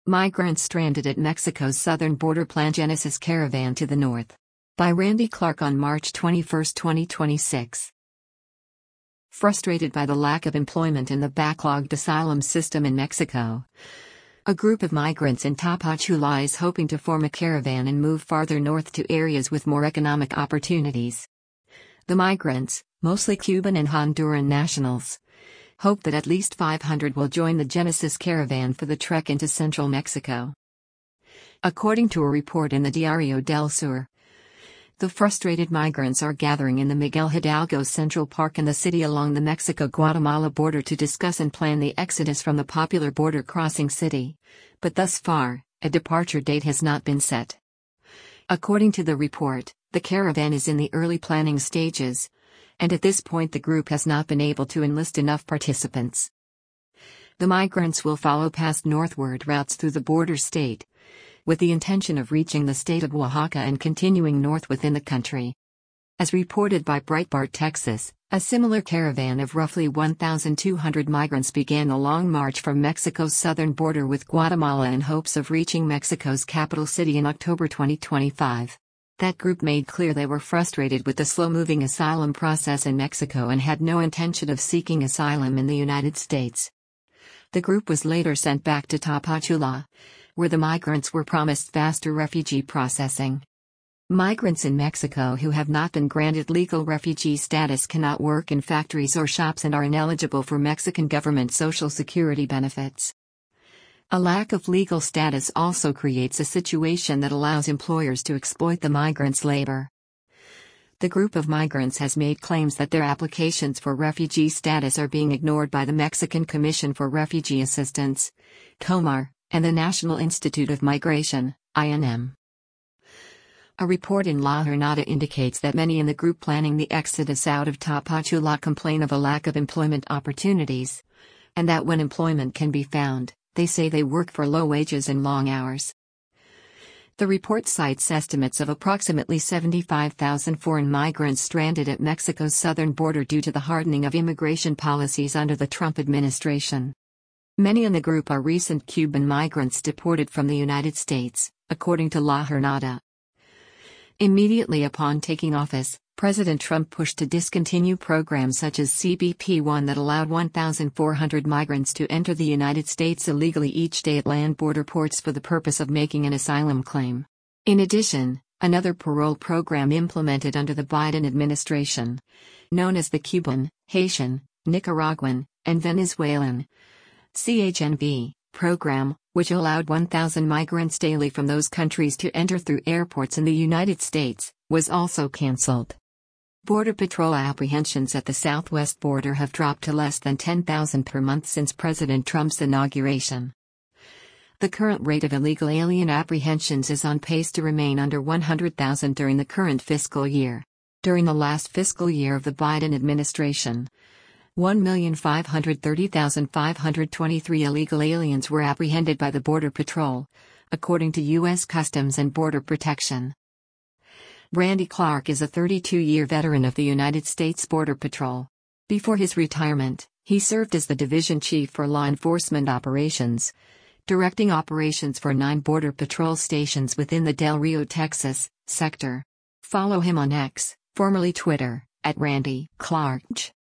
Migrants stranded at Mexico's southern border plan Genesis caravan to the north. By Randy Clark on March 21, 2026. Frustrated by the lack of employment in the backlogged asylum system in Mexico, a group of migrants in Tapachula is hoping to form a caravan and move farther north to areas with more economic opportunities. The migrants, mostly Cuban and Honduran nationals, hope that at least 500 will join the Genesis caravan for the trek into central Mexico. According to a report in the Diario del Sur, the frustrated migrants are gathering in the Miguel Hidalgo Central Park in the city along the Mexico-Guatemala border to discuss and plan the exodus from the popular border crossing city, but thus far, a departure date has not been set. According to the report, the caravan is in the early planning stages, and at this point the group has not been able to enlist enough participants. The migrants will follow past northward routes through the border state, with the intention of reaching the state of Oaxaca and continuing north within the country. As reported by Breitbart Texas, a similar caravan of roughly 1,200 migrants began a long march from Mexico's southern border with Guatemala in hopes of reaching Mexico's capital city in October 2025. That group made clear they were frustrated with the slow-moving asylum process in Mexico and had no intention of seeking asylum in the United States. The group was later sent back to Tapachula, where the migrants were promised faster refugee processing. Migrants in Mexico who have not been granted legal refugee status cannot work in factories or shops and are ineligible for Mexican government Social Security benefits. A lack of legal status also creates a situation that allows employers to exploit the migrants' labor. The group of migrants has made claims that their applications for refugee status are being ignored by the Mexican Commission for Refugee Assistance, COMAR, and the National Institute of Migration, INM. A report in La Jornada indicates that many in the group planning the exodus out of Tapachula complain of a lack of employment opportunities, and that when employment can be found, they say they work for low wages and long hours. The report cites estimates of approximately 75,000 foreign migrants stranded at Mexico's southern border due to the hardening of immigration policies under the Trump administration. Many in the group are recent Cuban migrants deported from the United States, according to La Jornada. Immediately upon taking office, President Trump pushed to discontinue programs such as CBP-1 that allowed 1,400 migrants to enter the United States illegally each day at land border ports for the purpose of making an asylum claim. In addition, another parole program implemented under the Biden administration, known as the Cuban, Haitian, Nicaraguan, and Venezuelan CHNV program, which allowed 1,000 migrants daily from those countries to enter through airports in the United States, was also canceled. Border Patrol apprehensions at the southwest border have dropped to less than 10,000 per month since President Trump's inauguration. The current rate of illegal alien apprehensions is on pace to remain under 100,000 during the current fiscal year. During the last fiscal year of the Biden administration, 1,530,523 illegal aliens were apprehended by the Border Patrol, according to U.S. Customs and Border Protection. Randy Clark is a 32-year veteran of the United States Border Patrol. Before his retirement, he served as the division chief for law enforcement operations, directing operations for 9 Border Patrol stations within the Del Rio, Texas, sector. Follow him on X, formerly Twitter, @Randy Clark.